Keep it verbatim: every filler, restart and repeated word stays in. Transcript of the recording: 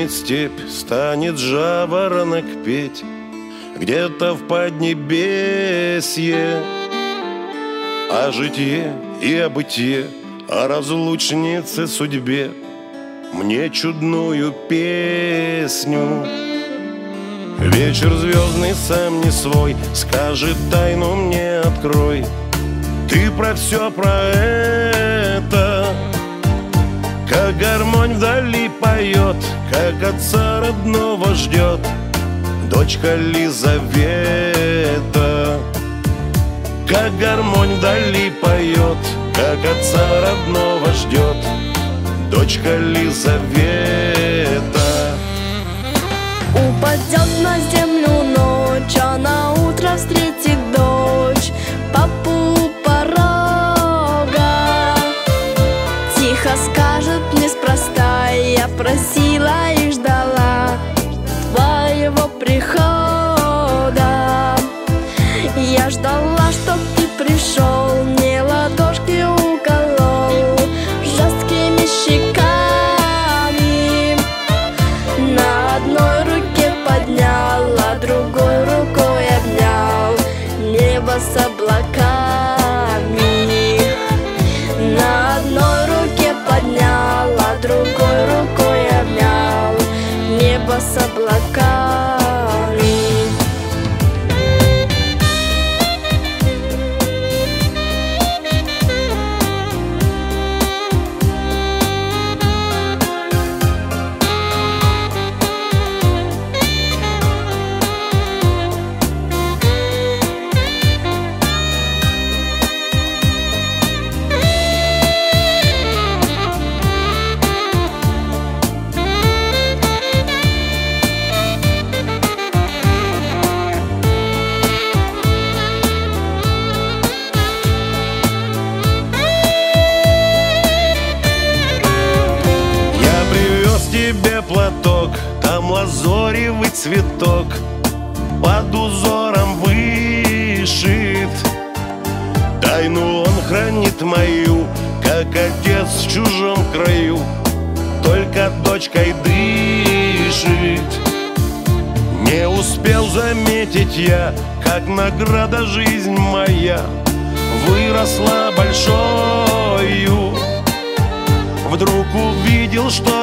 станет степь, станет жаворонок петь где-то в поднебесье. О житье и о бытие, о разлучнице судьбе мне чудную песню. Вечер звездный сам не свой, скажет тайну мне открой. Ты про все про это, как гармонь вдали поет, как отца родного ждет дочка Лизавета. Как гармонь вдали поет, как отца родного ждет дочка Лизавета. Упадет на землю ночь, а на утро встретит дочь папу у порога. Тихо скажет: неспроста я просила и ждала твоего прихода. Я ждала, чтоб ты пришел, мне ладошки уколол жесткими щеками. На одной руке поднял, а другой рукой обнял небо с облаками. На одной руке поднял, а другой рукой обнял небо с облаками. Тебе платок, там лазоревый цветок под узором вышит. Тайну он хранит мою, как отец в чужом краю, только дочкой дышит. Не успел заметить я, как награда жизнь моя выросла большою. Вдруг увидел, что